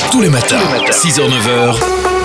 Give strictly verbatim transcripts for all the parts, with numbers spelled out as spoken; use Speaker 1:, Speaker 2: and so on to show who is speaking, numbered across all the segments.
Speaker 1: Tous les matins, six heures neuf heures.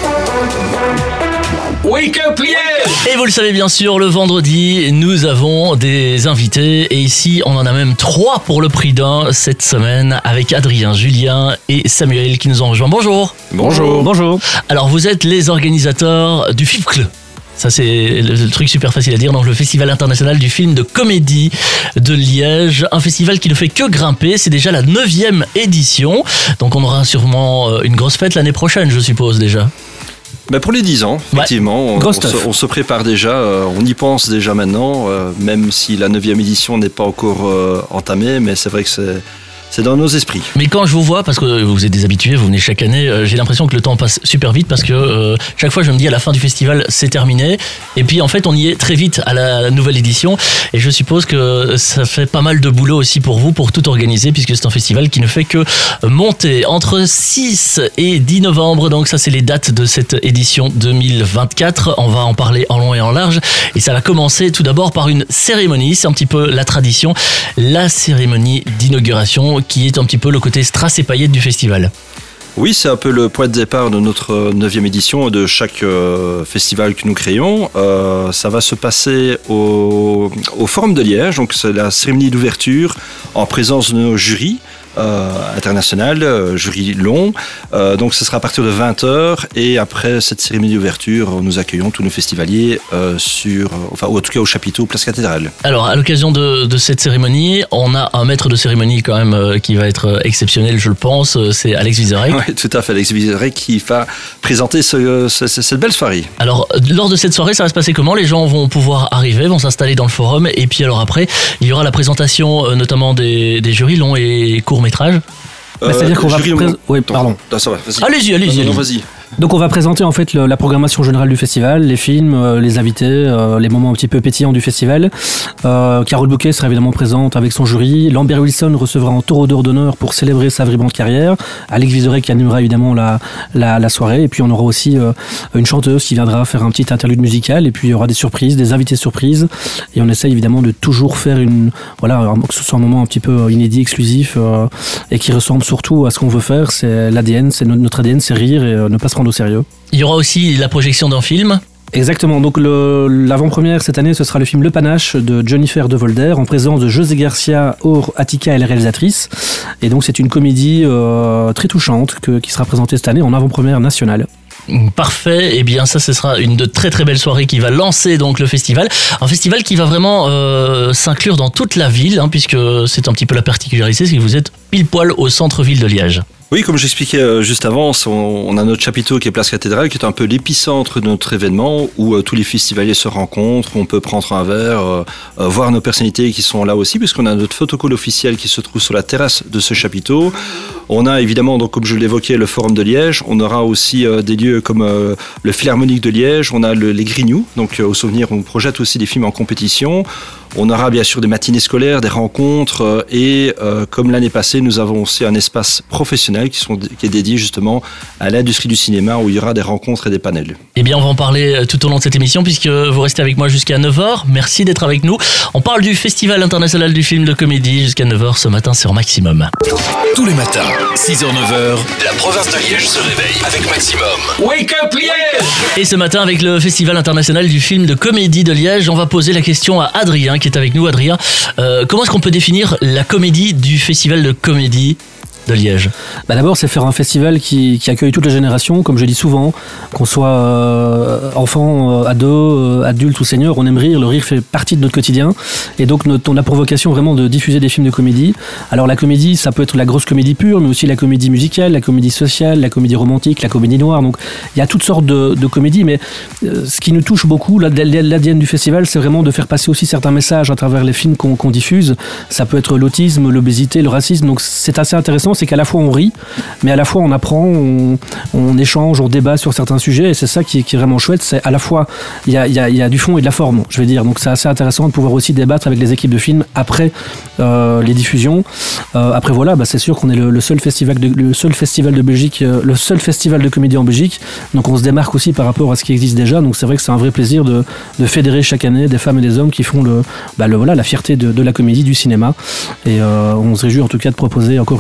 Speaker 1: Wake up Liège!
Speaker 2: Et vous le savez bien sûr, le vendredi, nous avons des invités. Et ici, on en a même trois pour le prix d'un cette semaine avec Adrien, Julien et Samuel qui nous ont rejoints. Bonjour.
Speaker 3: Bonjour.
Speaker 2: Bonjour. Alors, vous êtes les organisateurs du F I F C L. Ça, c'est le truc super facile à dire. Donc, le Festival international du film de comédie de Liège. Un festival qui ne fait que grimper. C'est déjà la neuvième édition. Donc, on aura sûrement une grosse fête l'année prochaine, je suppose déjà.
Speaker 3: Bah pour les dix ans, effectivement, ouais. on, on, se, on se prépare déjà, euh, on y pense déjà maintenant, euh, même si la neuvième édition n'est pas encore euh, entamée, mais c'est vrai que c'est... C'est dans nos esprits.
Speaker 2: Mais quand je vous vois, parce que vous êtes des habitués, vous venez chaque année, euh, j'ai l'impression que le temps passe super vite parce que euh, chaque fois je me dis à la fin du festival c'est terminé. Et puis en fait on y est très vite à la nouvelle édition. Et je suppose que ça fait pas mal de boulot aussi pour vous pour tout organiser puisque c'est un festival qui ne fait que monter. Entre six et dix novembre, donc ça c'est les dates de cette édition deux mille vingt-quatre. On va en parler en long et en large. Et ça va commencer tout d'abord par une cérémonie, c'est un petit peu la tradition, la cérémonie d'inauguration qui est un petit peu le côté strass et paillettes du festival.
Speaker 3: Oui, c'est un peu le point de départ de notre neuvième édition de chaque euh, festival que nous créons. Euh, ça va se passer au, au Forum de Liège, donc c'est la cérémonie d'ouverture en présence de nos jurys euh, internationales, euh, jury long. Euh, donc ce sera à partir de vingt heures et après cette cérémonie d'ouverture, nous accueillons tous nos festivaliers euh, sur, enfin en tout cas au chapiteau Place Cathédrale.
Speaker 2: Alors à l'occasion de, de cette cérémonie, on a un maître de cérémonie quand même euh, qui va être exceptionnel, je le pense, c'est Alex Vizorek.
Speaker 3: Oui, tout à fait, Alex Vizorek qui va présenter ce, ce, cette belle soirée.
Speaker 2: Alors lors de cette soirée, ça va se passer comment? Les gens vont pouvoir arriver, vont s'installer dans le forum et puis alors après, il y aura la présentation euh, notamment des, des jurys longs et courts métrages.
Speaker 4: Bah, c'est-à-dire qu'on va... Pré- oui, pardon.
Speaker 3: Non, ça va, vas-y.
Speaker 2: Allez-y, allez-y.
Speaker 3: Non, non, vas-y.
Speaker 4: Donc on va présenter en fait le, la programmation générale du festival, les films, euh, les invités, euh, les moments un petit peu pétillants du festival. Euh, Carole Bouquet sera évidemment présente avec son jury. Lambert Wilson recevra un taureau d'or d'honneur pour célébrer sa vibrante carrière. Alex Vizorek qui animera évidemment la, la, la soirée. Et puis on aura aussi euh, une chanteuse qui viendra faire un petit interlude musical. Et puis il y aura des surprises, des invités surprises. Et on essaie évidemment de toujours faire une, voilà, que ce soit un moment un petit peu inédit, exclusif euh, et qui ressemble surtout à ce qu'on veut faire. C'est l'A D N, c'est notre A D N, c'est rire et euh, ne pas se prendre au sérieux.
Speaker 2: Il y aura aussi la projection d'un film.
Speaker 4: Exactement, donc le, l'avant-première cette année ce sera le film Le Panache de Jennifer De Volder en présence de José Garcia, Or Attica et la réalisatrice. Et donc c'est une comédie euh, très touchante que, qui sera présentée cette année en avant-première nationale.
Speaker 2: Parfait, et eh bien ça ce sera une de très très belles soirées qui va lancer donc le festival, un festival qui va vraiment euh, s'inclure dans toute la ville hein, puisque c'est un petit peu la particularité, c'est que vous êtes pile poil au centre-ville de Liège.
Speaker 3: Oui, comme j'expliquais juste avant, on a notre chapiteau qui est Place Cathédrale, qui est un peu l'épicentre de notre événement, où tous les festivaliers se rencontrent, on peut prendre un verre, euh, voir nos personnalités qui sont là aussi, puisqu'on a notre photocall officiel qui se trouve sur la terrasse de ce chapiteau. On a évidemment, donc, comme je l'évoquais, le Forum de Liège. On aura aussi euh, des lieux comme euh, le Philharmonique de Liège. On a le, les Grignoux, donc euh, au souvenir, on projette aussi des films en compétition. On aura bien sûr des matinées scolaires, des rencontres euh, et euh, comme l'année passée, nous avons aussi un espace professionnel qui, sont, qui est dédié justement à l'industrie du cinéma où il y aura des rencontres et des panels.
Speaker 2: Eh bien, on va en parler tout au long de cette émission puisque vous restez avec moi jusqu'à neuf heures. Merci d'être avec nous. On parle du Festival international du film de comédie jusqu'à neuf heures ce matin sur Maximum.
Speaker 1: Tous les matins, six heures neuf heures, la province de Liège se réveille avec Maximum. Wake up Liège!
Speaker 2: Et ce matin, avec le Festival international du film de comédie de Liège, on va poser la question à Adrien qui est avec nous. Adrien, euh, comment est-ce qu'on peut définir la comédie du Festival de comédie de Liège?
Speaker 4: Bah d'abord, c'est faire un festival qui, qui accueille toutes les générations, comme je dis souvent, qu'on soit euh, enfant, euh, ado, euh, adulte ou senior, on aime rire, le rire fait partie de notre quotidien, et donc notre, on a pour vocation vraiment de diffuser des films de comédie. Alors la comédie, ça peut être la grosse comédie pure, mais aussi la comédie musicale, la comédie sociale, la comédie romantique, la comédie noire, donc il y a toutes sortes de, de comédies, mais euh, ce qui nous touche beaucoup, l'A D N du festival, c'est vraiment de faire passer aussi certains messages à travers les films qu'on, qu'on diffuse. Ça peut être l'autisme, l'obésité, le racisme, donc c'est assez intéressant. C'est qu'à la fois on rit, mais à la fois on apprend, on, on échange, on débat sur certains sujets, et c'est ça qui est, qui est vraiment chouette. C'est à la fois il y a, y, a, y a du fond et de la forme, je vais dire. Donc c'est assez intéressant de pouvoir aussi débattre avec les équipes de films après euh, les diffusions. Euh, après voilà, bah, c'est sûr qu'on est le, le seul festival de le seul festival de Belgique, euh, le seul festival de comédie en Belgique. Donc on se démarque aussi par rapport à ce qui existe déjà. Donc c'est vrai que c'est un vrai plaisir de, de fédérer chaque année des femmes et des hommes qui font le, bah, le voilà la fierté de, de la comédie, du cinéma. Et euh, on se réjouit en tout cas de proposer encore cette année une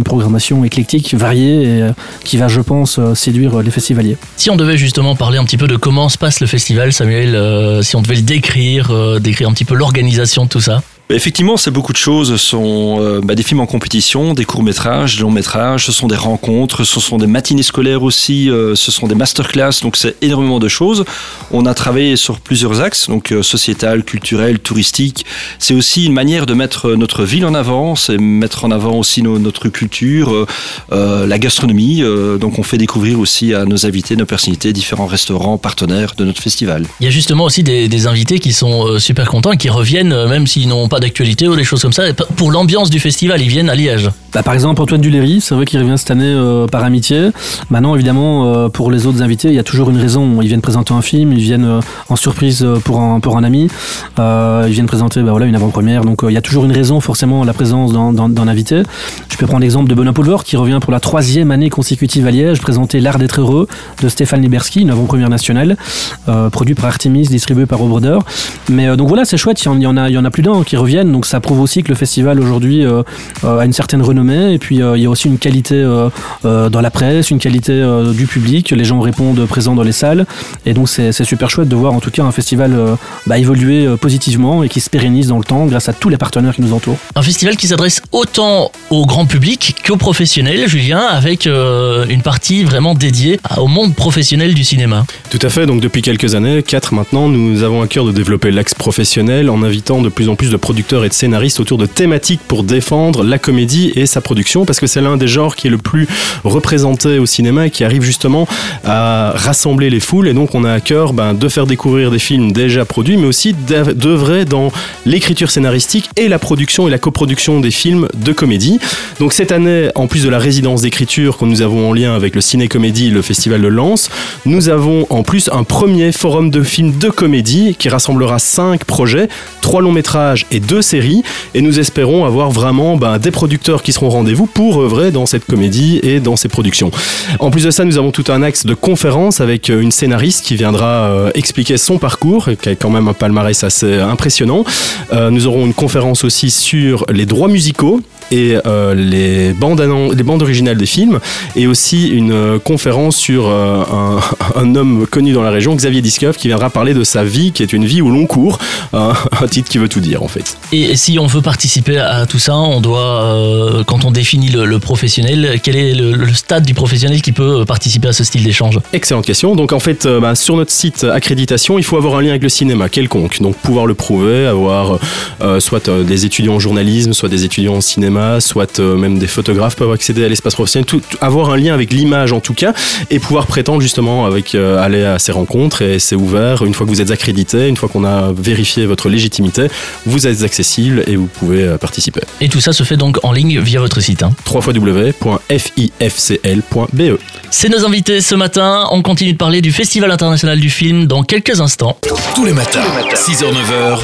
Speaker 4: une programmation éclectique, variée, et euh, qui va, je pense, euh, séduire les festivaliers.
Speaker 2: Si on devait justement parler un petit peu de comment se passe le festival, Samuel, euh, si on devait le décrire, euh, décrire un petit peu l'organisation de tout ça.
Speaker 3: Effectivement, c'est beaucoup de choses. Ce sont euh, bah, des films en compétition, des courts-métrages, des longs-métrages, ce sont des rencontres, ce sont des matinées scolaires aussi, euh, ce sont des masterclass, donc c'est énormément de choses. On a travaillé sur plusieurs axes, donc euh, sociétal, culturel, touristique. C'est aussi une manière de mettre notre ville en avant, c'est mettre en avant aussi nos, notre culture, euh, euh, la gastronomie. Euh, donc on fait découvrir aussi à nos invités, nos personnalités, différents restaurants partenaires de notre festival.
Speaker 2: Il y a justement aussi des, des invités qui sont euh, super contents et qui reviennent, euh, même s'ils n'ont pas d'actualité ou des choses comme ça, pour l'ambiance du festival, ils viennent à Liège.
Speaker 4: Bah, par exemple, Antoine Duléry, c'est vrai qu'il revient cette année euh, par amitié. Maintenant, évidemment, euh, pour les autres invités, il y a toujours une raison. Ils viennent présenter un film, ils viennent euh, en surprise pour un, pour un ami, euh, ils viennent présenter bah, voilà, une avant-première. Donc, euh, il y a toujours une raison, forcément, la présence d'un, d'un, d'un invité. Je peux prendre l'exemple de Benoît Poulvord, qui revient pour la troisième année consécutive à Liège, présenter L'Art d'être heureux de Stéphane Liberski, une avant-première nationale, euh, produit par Artemis, distribué par Obroder. Mais euh, donc voilà, c'est chouette, il y en a, il y en a plus d'un qui reviennent. Donc ça prouve aussi que le festival aujourd'hui euh, euh, a une certaine renommée, et puis euh, il y a aussi une qualité euh, euh, dans la presse, une qualité euh, du public, les gens répondent présents dans les salles, et donc c'est, c'est super chouette de voir en tout cas un festival euh, bah, évoluer euh, positivement et qui se pérennise dans le temps grâce à tous les partenaires qui nous entourent.
Speaker 2: Un festival qui s'adresse autant au grand public qu'aux professionnels, Julien, avec euh, une partie vraiment dédiée au monde professionnel du cinéma.
Speaker 5: Tout à fait, donc depuis quelques années, quatre maintenant, nous avons à cœur de développer l'axe professionnel en invitant de plus en plus de producteurs et de scénaristes autour de thématiques pour défendre la comédie et sa production, parce que c'est l'un des genres qui est le plus représenté au cinéma et qui arrive justement à rassembler les foules, et donc on a à cœur ben, de faire découvrir des films déjà produits, mais aussi d'œuvrer dans l'écriture scénaristique et la production et la coproduction des films de comédie. Donc cette année, en plus de la résidence d'écriture que nous avons en lien avec le Ciné-Comédie, le festival de Lens, nous avons en plus un premier forum de films de comédie qui rassemblera cinq projets, trois longs métrages et deux séries, et nous espérons avoir vraiment ben, des producteurs qui seront au rendez-vous pour œuvrer dans cette comédie et dans ces productions. En plus de ça, nous avons tout un axe de conférences avec une scénariste qui viendra euh, expliquer son parcours, qui a quand même un palmarès assez impressionnant. Euh, nous aurons une conférence aussi sur les droits musicaux et euh, les, bandes annon- les bandes originales des films, et aussi une euh, conférence sur euh, un, un homme connu dans la région, Xavier Discoeuf, qui viendra parler de sa vie, qui est une vie au long cours, euh, un titre qui veut tout dire en fait.
Speaker 2: Et si on veut participer à tout ça, on doit, euh, quand on définit le, le professionnel, quel est le, le stade du professionnel qui peut participer à ce style d'échange ?
Speaker 5: Excellente question. Donc en fait, euh, bah, sur notre site accréditation, il faut avoir un lien avec le cinéma quelconque, donc pouvoir le prouver, avoir euh, soit euh, des étudiants en journalisme, soit des étudiants en cinéma, soit euh, même des photographes peuvent accéder à l'espace professionnel, tout, avoir un lien avec l'image en tout cas, et pouvoir prétendre justement avec euh, aller à ces rencontres, et c'est ouvert. Une fois que vous êtes accrédité, une fois qu'on a vérifié votre légitimité, vous êtes accessible et vous pouvez euh, participer.
Speaker 2: Et tout ça se fait donc en ligne via votre site, hein.
Speaker 5: w w w point f i f c l point b e.
Speaker 2: C'est nos invités ce matin. On continue de parler du Festival international du film dans quelques instants.
Speaker 1: Tous les matins, six heures neuf heures.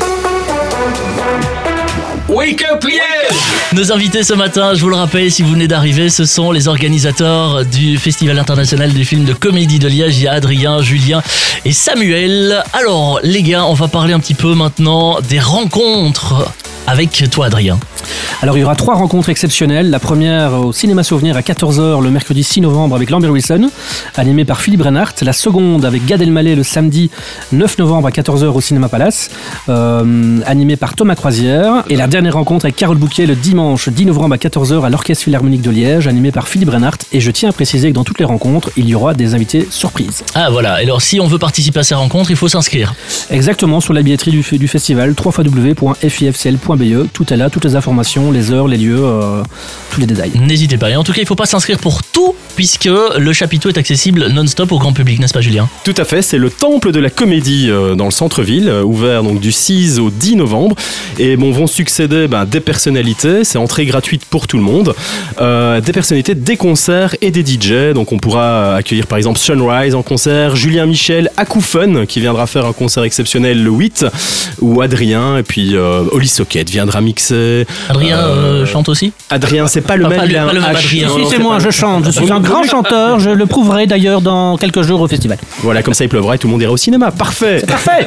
Speaker 1: Wake up Liège!
Speaker 2: Nos invités ce matin, je vous le rappelle, si vous venez d'arriver, ce sont les organisateurs du Festival international du film de comédie de Liège. Il y a Adrien, Julien et Samuel. Alors les gars, on va parler un petit peu maintenant des rencontres avec toi, Adrien.
Speaker 4: Alors il y aura trois rencontres exceptionnelles. La première au Cinéma Souvenir à quatorze heures le mercredi six novembre avec Lambert Wilson, animé par Philippe Reinhardt. La seconde avec Gad Elmaleh le samedi neuf novembre à quatorze heures au Cinéma Palace, euh, animé par Thomas Croisière. Et la dernière rencontre avec Carole Bouquet le dimanche dix novembre à quatorze heures à l'Orchestre Philharmonique de Liège, animé par Philippe Reinhardt. Et je tiens à préciser que dans toutes les rencontres, il y aura des invités surprises.
Speaker 2: Ah voilà, alors si on veut participer à ces rencontres, il faut s'inscrire.
Speaker 4: Exactement, sur la billetterie du, du festival, w w w point f i f c l point b e. Tout est là, toutes les informations, les heures, les lieux, euh, tous les détails.
Speaker 2: N'hésitez pas. Et en tout cas, il ne faut pas s'inscrire pour tout, puisque le chapiteau est accessible non-stop au grand public, n'est-ce pas, Julien ?
Speaker 5: Tout à fait, c'est le temple de la comédie euh, dans le centre-ville, euh, ouvert donc du six au dix novembre. Et bon, vont succéder ben, des personnalités, c'est entrée gratuite pour tout le monde, euh, des personnalités, des concerts et des D J. Donc on pourra accueillir par exemple Sunrise en concert, Julien Michel, Akoufen qui viendra faire un concert exceptionnel le huit, ou Adrien, et puis euh, Oli Socket viendra mixer.
Speaker 2: Adrien euh, euh, chante aussi ?
Speaker 5: Adrien, c'est pas le
Speaker 2: pas
Speaker 5: même,
Speaker 2: pas
Speaker 5: il a
Speaker 2: le,
Speaker 5: un
Speaker 2: pas le
Speaker 5: H.
Speaker 2: Adrien.
Speaker 4: Si, c'est moi, je chante, je suis un grand grand chanteur, je le prouverai d'ailleurs dans quelques jours au festival.
Speaker 5: Voilà, comme ça il pleuvra et tout le monde ira au cinéma. Parfait.
Speaker 4: C'est parfait.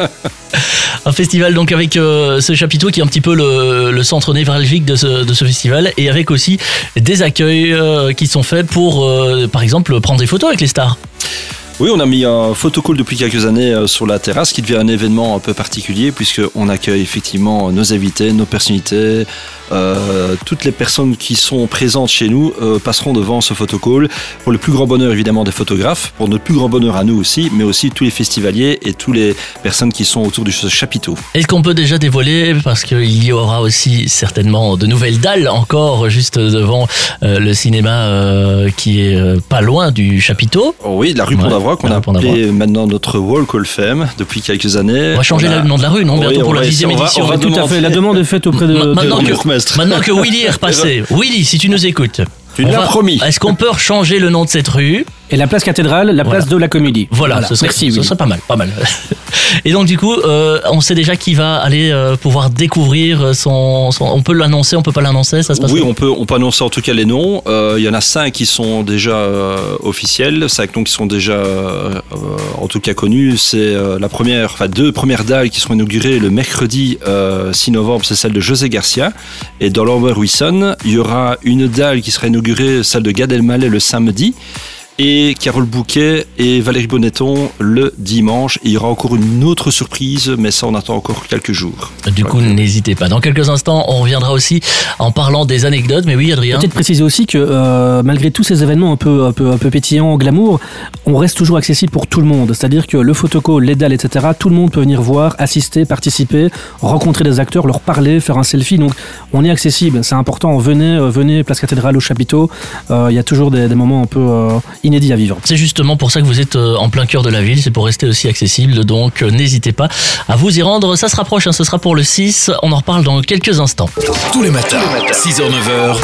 Speaker 2: Un festival donc avec euh, ce chapiteau qui est un petit peu le, le centre névralgique de ce, de ce festival, et avec aussi des accueils euh, qui sont faits pour, euh, par exemple, prendre des photos avec les stars.
Speaker 3: Oui, on a mis un photocall depuis quelques années sur la terrasse qui devient un événement un peu particulier puisqu'on accueille effectivement nos invités, nos personnalités. Euh, toutes les personnes qui sont présentes chez nous euh, passeront devant ce photocall pour le plus grand bonheur évidemment des photographes, pour notre plus grand bonheur à nous aussi, mais aussi tous les festivaliers et toutes les personnes qui sont autour de ce chapiteau.
Speaker 2: Est-ce qu'on peut déjà dévoiler, parce qu'il y aura aussi certainement de nouvelles dalles encore juste devant euh, le cinéma euh, qui est euh, pas loin du chapiteau.
Speaker 3: Oh oui, la rue
Speaker 2: Ouais,
Speaker 3: Pont-d'Avroy qu'on a appelé maintenant notre Walk of Fame depuis quelques années.
Speaker 2: On va changer
Speaker 3: on a...
Speaker 2: le nom de la rue, non, bientôt
Speaker 3: oui,
Speaker 2: pour la
Speaker 3: va,
Speaker 2: dixième
Speaker 3: on va,
Speaker 2: édition.
Speaker 3: on va
Speaker 4: Tout à fait, la demande est faite auprès de...
Speaker 2: Ma- maintenant,
Speaker 4: de...
Speaker 2: que, maintenant que Willy est repassé, Willy, si tu nous écoutes,
Speaker 3: tu
Speaker 2: on
Speaker 3: l'as
Speaker 2: va-
Speaker 3: promis.
Speaker 2: Est-ce qu'on peut changer le nom de cette rue?
Speaker 4: Et la place cathédrale, la place
Speaker 2: Voilà.
Speaker 4: de la Comédie.
Speaker 2: Voilà, ce serait,
Speaker 4: Merci,
Speaker 2: ce
Speaker 4: Willy.
Speaker 2: serait pas mal, pas mal. Et donc du coup, euh, on sait déjà qui va aller euh, pouvoir découvrir son, son- On peut l'annoncer, on peut pas l'annoncer, ça se passe
Speaker 3: Oui,
Speaker 2: comment?
Speaker 3: on peut, on peut annoncer en tout cas les noms. Euh, Il y en a cinq qui sont déjà euh, officiels, cinq noms qui sont déjà euh, en tout cas connus. C'est euh, la première, enfin deux premières dalles qui seront inaugurées le mercredi euh, six novembre, c'est celle de José Garcia. Et dans l'Amber Wilson, il y aura une dalle qui sera inaugurée, celle de Gad Elmaleh le samedi. Et Carole Bouquet et Valérie Bonneton le dimanche. Et il y aura encore une autre surprise, mais ça on attend encore quelques jours.
Speaker 2: Du coup, n'hésitez pas. Dans quelques instants, on reviendra aussi en parlant des anecdotes. Mais oui, Adrien.
Speaker 4: Peut-être préciser aussi que euh, malgré tous ces événements un peu, un peu, un peu pétillants, glamour, on reste toujours accessible pour tout le monde. C'est-à-dire que le photocall, les dalles, et cetera, tout le monde peut venir voir, assister, participer, rencontrer des acteurs, leur parler, faire un selfie. Donc on est accessible, c'est important. Venez, euh, venez, place cathédrale au chapiteau. Euh, Il y a toujours des, des moments un peu euh, inédits à vivre.
Speaker 2: C'est justement pour ça que vous êtes euh, en plein cœur de la ville, c'est pour rester aussi accessible, donc euh, n'hésitez pas à vous y rendre. Ça se rapproche, hein, ce sera pour le six, on en reparle dans quelques instants.
Speaker 1: Tous les matins, six heures neuf heures.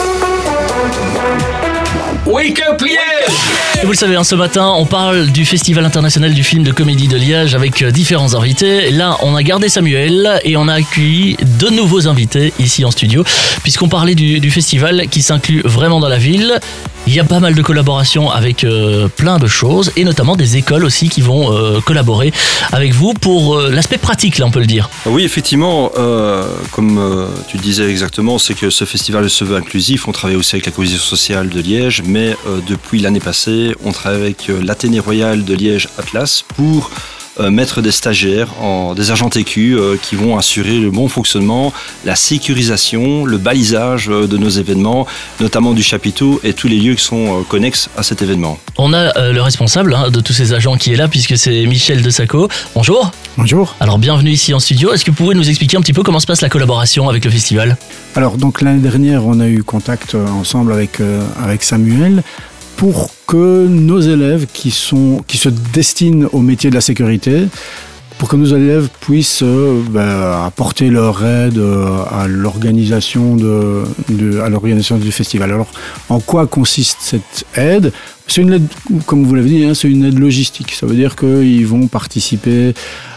Speaker 1: Wake up Liège!
Speaker 2: Et vous le savez, hein, ce matin, on parle du Festival international du film de comédie de Liège avec euh, différents invités. Et là, on a gardé Samuel et on a accueilli de nouveaux invités ici en studio, puisqu'on parlait du, du festival qui s'inclut vraiment dans la ville. Il y a pas mal de collaborations avec euh, plein de choses, et notamment des écoles aussi qui vont euh, collaborer avec vous pour euh, l'aspect pratique, là, on peut le dire.
Speaker 3: Oui, effectivement, euh, comme euh, tu le disais exactement, c'est que ce festival se veut inclusif. On travaille aussi avec la cohésion sociale de Liège, mais euh, depuis l'année passée, on travaille avec euh, l'Athénée Royal de Liège Atlas pour euh, mettre des stagiaires, en, des agents T Q euh, qui vont assurer le bon fonctionnement, la sécurisation, le balisage euh, de nos événements, notamment du chapiteau et tous les lieux qui sont euh, connexes à cet événement.
Speaker 2: On a euh, le responsable hein, de tous ces agents qui est là, puisque c'est Michel de Sacco. Bonjour.
Speaker 6: Bonjour.
Speaker 2: Alors bienvenue ici en studio. Est-ce que vous pouvez nous expliquer un petit peu comment se passe la collaboration avec le festival?
Speaker 6: Alors donc l'année dernière, on a eu contact euh, ensemble avec, euh, avec Samuel pour que nos élèves qui, sont, qui se destinent au métier de la sécurité, pour que nos élèves puissent euh, ben, apporter leur aide euh, à l'organisation de, de, à l'organisation du festival. Alors, en quoi consiste cette aide? C'est une aide, comme vous l'avez dit, hein, c'est une aide logistique. Ça veut dire qu'ils vont participer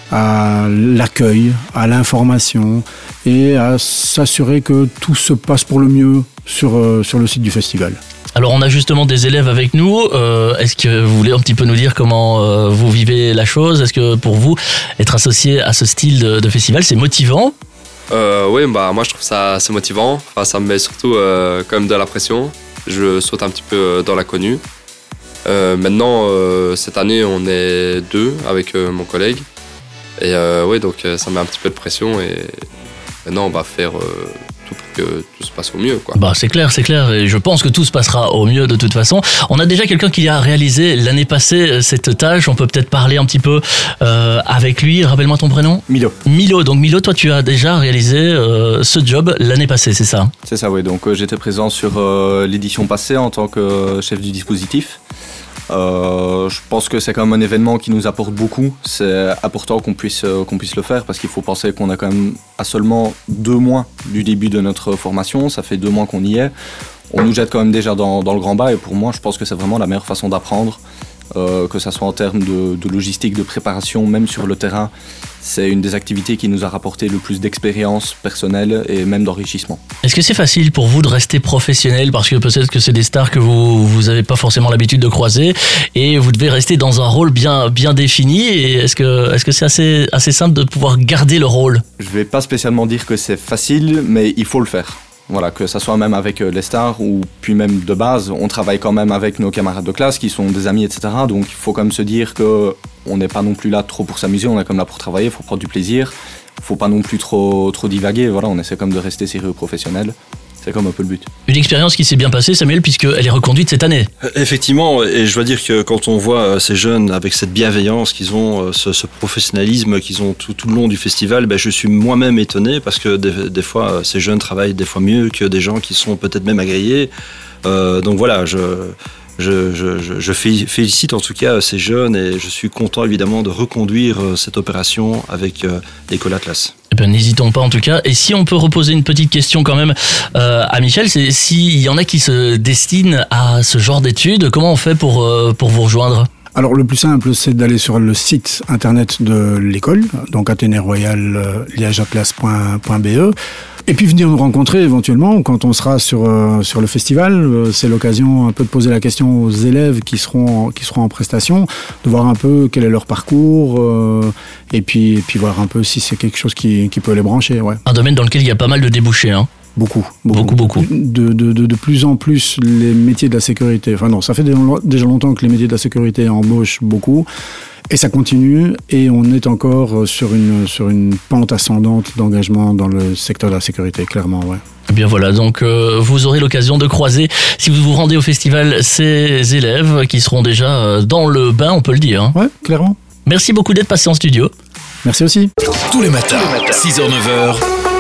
Speaker 6: à l'accueil, à l'information et à s'assurer que tout se passe pour le mieux sur, euh, sur le site du festival.
Speaker 2: Alors on a justement des élèves avec nous. Euh, est-ce que vous voulez un petit peu nous dire comment euh, vous vivez la chose? Est-ce que pour vous, être associé à ce style de, de festival, c'est motivant?
Speaker 7: Euh, oui, bah moi je trouve ça assez motivant. Enfin, ça me met surtout euh, quand même de la pression. Je saute un petit peu dans l'inconnu. Euh, maintenant, euh, cette année, on est deux avec euh, mon collègue. Et euh, oui, donc ça met un petit peu de pression. Et maintenant, on va faire euh, tout pour que tout se passe au mieux, quoi.
Speaker 2: Bah c'est clair, c'est clair. Et je pense que tout se passera au mieux de toute façon. On a déjà quelqu'un qui a réalisé l'année passée cette tâche. On peut peut-être parler un petit peu euh, avec lui. Rappelle-moi ton prénom.
Speaker 8: Milo.
Speaker 2: Milo. Donc Milo, toi tu as déjà réalisé euh, ce job l'année passée, c'est ça?
Speaker 8: C'est ça, oui. Donc euh, j'étais présent sur euh, l'édition passée en tant que euh, chef du dispositif. Euh, je pense que c'est quand même un événement qui nous apporte beaucoup. C'est important qu'on puisse, euh, qu'on puisse le faire parce qu'il faut penser qu'on a quand même à seulement deux mois du début de notre formation. Ça fait deux mois qu'on y est. On nous jette quand même déjà dans, dans le grand bas et pour moi, je pense que c'est vraiment la meilleure façon d'apprendre. euh, que ça soit en termes de, de logistique, de préparation, même sur le terrain. C'est une des activités qui nous a rapporté le plus d'expérience personnelle et même d'enrichissement.
Speaker 2: Est-ce que c'est facile pour vous de rester professionnel parce que peut-être que c'est des stars que vous vous avez pas forcément l'habitude de croiser et vous devez rester dans un rôle bien bien défini et est-ce que est-ce que c'est assez assez simple de pouvoir garder le rôle?
Speaker 8: Je vais pas spécialement dire que c'est facile, mais il faut le faire. Voilà, que ça soit même avec les stars ou puis même de base, on travaille quand même avec nos camarades de classe qui sont des amis, et cetera. Donc il faut quand même se dire que on n'est pas non plus là trop pour s'amuser, on est comme là pour travailler, il faut prendre du plaisir, il faut pas non plus trop trop divaguer. Voilà, on essaie comme de rester sérieux professionnel. C'est comme un peu le but.
Speaker 2: Une expérience qui s'est bien passée, Samuel, puisqu'elle est reconduite cette année.
Speaker 3: Effectivement, et je dois dire que quand on voit ces jeunes avec cette bienveillance qu'ils ont, ce, ce professionnalisme qu'ils ont tout, tout le long du festival, ben je suis moi-même étonné parce que des, des fois, ces jeunes travaillent des fois mieux que des gens qui sont peut-être même agréés. Euh, donc voilà, je... Je, je, je, je félicite en tout cas ces jeunes et je suis content évidemment de reconduire cette opération avec l'école Atlas.
Speaker 2: Eh ben, n'hésitons pas en tout cas. Et si on peut reposer une petite question quand même euh, à Michel, c'est s'il y en a qui se destinent à ce genre d'études, comment on fait pour, euh, pour vous rejoindre ?
Speaker 6: Alors le plus simple, c'est d'aller sur le site internet de l'école, donc athénée royale liège atlas point b e. Et puis venir nous rencontrer éventuellement quand on sera sur euh, sur le festival. Euh, c'est l'occasion un peu de poser la question aux élèves qui seront qui seront en prestation, de voir un peu quel est leur parcours euh, et puis et puis voir un peu si c'est quelque chose qui qui peut les brancher. Ouais.
Speaker 2: Un domaine dans lequel il y a pas mal de débouchés, hein.
Speaker 6: Beaucoup,
Speaker 2: beaucoup, beaucoup. beaucoup.
Speaker 6: De, de, de, de plus en plus, les métiers de la sécurité. Enfin non, ça fait déjà longtemps que les métiers de la sécurité embauchent beaucoup. Et ça continue, et on est encore sur une, sur une pente ascendante d'engagement dans le secteur de la sécurité, clairement, ouais.
Speaker 2: Eh bien voilà, donc euh, vous aurez l'occasion de croiser, si vous vous rendez au festival, ces élèves qui seront déjà dans le bain, on peut le dire. Hein.
Speaker 6: Ouais, clairement.
Speaker 2: Merci beaucoup d'être passé en studio.
Speaker 6: Merci aussi.
Speaker 1: Tous les matins, six heures neuf heures.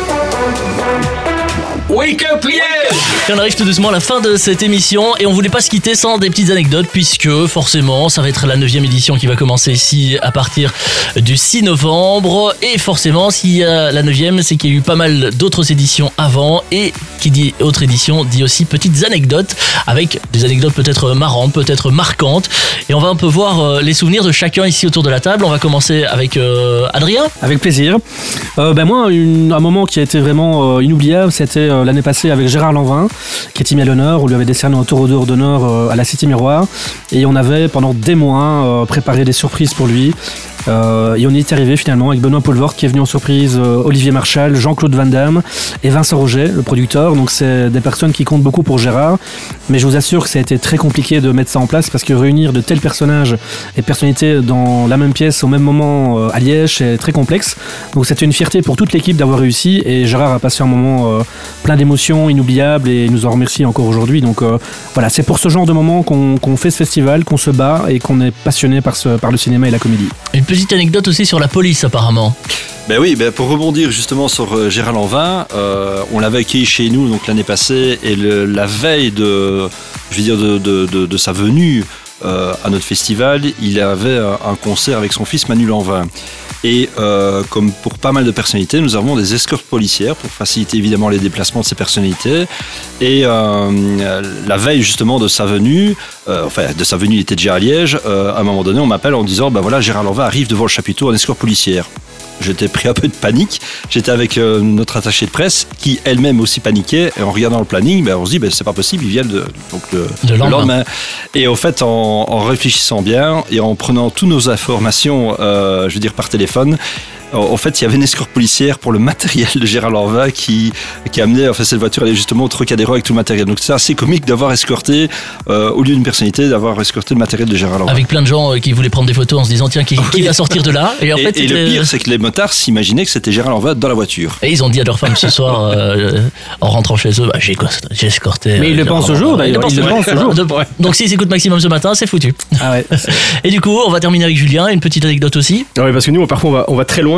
Speaker 1: Wake up Liège!
Speaker 2: On arrive tout doucement à la fin de cette émission et on voulait pas se quitter sans des petites anecdotes puisque forcément ça va être la neuvième édition qui va commencer ici à partir du six novembre et forcément s'il y a la neuvième c'est qu'il y a eu pas mal d'autres éditions avant et qui dit autre édition dit aussi petites anecdotes avec des anecdotes peut-être marrantes, peut-être marquantes et on va un peu voir les souvenirs de chacun ici autour de la table. On va commencer avec euh, Adrien.
Speaker 4: Avec plaisir. Euh, ben moi une, un moment qui a été vraiment euh, inoubliable c'était euh, l'année passée avec Gérard Lanvin qui était mis à l'honneur, on lui avait décerné un taureau d'or d'honneur euh, à la Cité Miroir et on avait pendant des mois euh, préparé des surprises pour lui. Euh, et on y est arrivé finalement avec Benoît Poelvoort qui est venu en surprise, euh, Olivier Marchal, Jean-Claude Van Damme et Vincent Roget, le producteur. Donc c'est des personnes qui comptent beaucoup pour Gérard. Mais je vous assure que ça a été très compliqué de mettre ça en place parce que réunir de tels personnages et personnalités dans la même pièce au même moment euh, à Liège, c'est très complexe. Donc c'était une fierté pour toute l'équipe d'avoir réussi et Gérard a passé un moment euh, plein d'émotions, inoubliables et il nous en remercie encore aujourd'hui. Donc euh, voilà, c'est pour ce genre de moment qu'on, qu'on fait ce festival, qu'on se bat et qu'on est passionné par, ce, par le cinéma et la comédie.
Speaker 2: Une petite anecdote aussi sur la police apparemment.
Speaker 3: Ben oui, ben pour rebondir justement sur euh, Gérard Lanvin, euh, on l'avait accueilli chez nous donc l'année passée et le, la veille de, je veux dire de, de, de, de sa venue euh, à notre festival, il avait un concert avec son fils Manu Lanvin. Et euh, comme pour pas mal de personnalités, nous avons des escortes policières pour faciliter évidemment les déplacements de ces personnalités. Et euh, la veille justement de sa venue, euh, enfin de sa venue, il était déjà à Liège. Euh, à un moment donné, on m'appelle en disant, ben voilà, Gérard Lanvin arrive devant le chapiteau en escorte policière. J'étais pris un peu de panique. J'étais avec euh, notre attachée de presse qui elle-même aussi paniquait. Et en regardant le planning, ben, on se dit ben, c'est pas possible, ils viennent de, donc le,
Speaker 2: de
Speaker 3: le lendemain. Et au fait, en, en réfléchissant bien et en prenant toutes nos informations, euh, je veux dire par téléphone, en fait, il y avait une escorte policière pour le matériel de Gérard Lanvin qui, qui amenait, enfin, cette voiture allait justement au Trocadéro avec tout le matériel. Donc c'est assez comique d'avoir escorté, euh, au lieu d'une personnalité, d'avoir escorté le matériel de Gérard Lanvin.
Speaker 2: Avec plein de gens qui voulaient prendre des photos en se disant tiens, qui, oui. qui va sortir de là? Et, en
Speaker 3: et,
Speaker 2: fait,
Speaker 3: et le pire, c'est que les motards s'imaginaient que c'était Gérard Lanvin dans la voiture.
Speaker 2: Et ils ont dit à leur femme ce soir, euh, en rentrant chez eux, bah, j'ai, j'ai escorté.
Speaker 4: Mais ils le pensent toujours d'ailleurs. Ils le pensent toujours.
Speaker 2: Donc s'ils écoutent Maximum ce matin, c'est foutu.
Speaker 4: Ah ouais.
Speaker 2: Et du coup, on va terminer avec Julien. Une petite anecdote aussi.
Speaker 5: Ah oui, parce que nous, parfois, on va, on va très loin.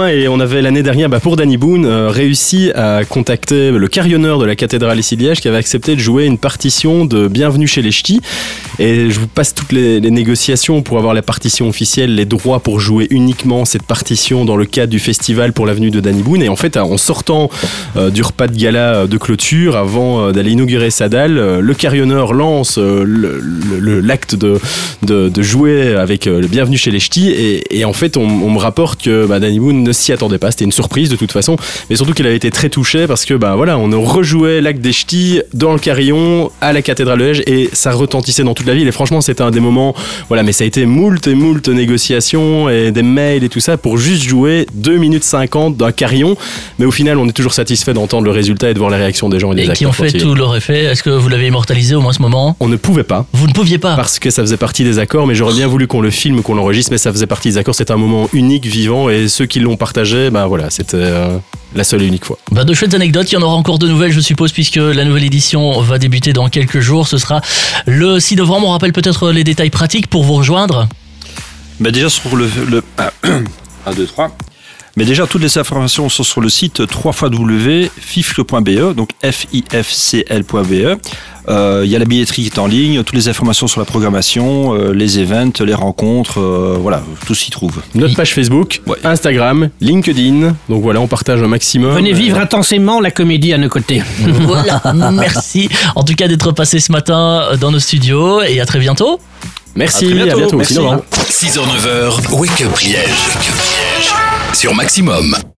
Speaker 5: loin et on avait l'année dernière, bah, pour Danny Boone, euh, réussi à contacter le carillonneur de la cathédrale ici de Liège qui avait accepté de jouer une partition de Bienvenue chez les Ch'tis. Et je vous passe toutes les, les négociations pour avoir la partition officielle, les droits pour jouer uniquement cette partition dans le cadre du festival pour l'avenue de Danny Boone. Et en fait, en sortant euh, du repas de gala de clôture, avant euh, d'aller inaugurer sa dalle, euh, le carillonneur lance euh, le, le, l'acte de, de, de jouer avec euh, le Bienvenue chez les Ch'tis. Et, et en fait, on, on me rapporte que bah, Danny Boone ne s'y attendait pas. C'était une surprise de toute façon. Mais surtout qu'il avait été très touché parce que bah, voilà, on rejouait l'acte des Ch'tis dans le carillon à la cathédrale de Liège et ça retentissait dans toute la ville. Et franchement, c'était un des moments. Voilà, mais ça a été moult et moult négociations et des mails et tout ça pour juste jouer deux minutes cinquante d'un carillon. Mais au final, on est toujours satisfait d'entendre le résultat et de voir les réactions des gens et des acteurs.
Speaker 2: Et qui ont fait
Speaker 5: portiers.
Speaker 2: tout leur effet. Est-ce que vous l'avez immortalisé au moins ce moment ?
Speaker 5: On ne pouvait pas.
Speaker 2: Vous ne pouviez pas ?
Speaker 5: Parce que ça faisait partie des accords, mais j'aurais bien voulu qu'on le filme, qu'on l'enregistre, mais ça faisait partie des accords. C'était un moment unique, vivant, et ceux qui l'ont partagé, bah voilà, c'était euh, la seule et unique fois.
Speaker 2: Bah de chouettes anecdotes, il y en aura encore de nouvelles, je suppose, puisque la nouvelle édition va débuter dans quelques jours. Ce sera le six novembre. On rappelle peut-être les détails pratiques pour vous rejoindre.
Speaker 3: Bah déjà sur le, le un, deux, trois. Mais déjà, toutes les informations sont sur le site w w w point fifcle point b e, donc F I F C L point B E. Euh, il y a la billetterie qui est en ligne, toutes les informations sur la programmation, euh, les events, les rencontres, euh, voilà, tout s'y trouve.
Speaker 5: Notre page Facebook, ouais. Instagram, LinkedIn, donc voilà, on partage un maximum.
Speaker 9: Venez vivre intensément la comédie à nos côtés.
Speaker 2: Voilà, merci en tout cas d'être passé ce matin dans nos studios et à très bientôt.
Speaker 5: Merci,
Speaker 3: à, très bientôt.
Speaker 5: à bientôt.
Speaker 3: Merci.
Speaker 5: Sinon,
Speaker 1: six heures neuf heures, Wake Up Liège. Sur Maximum.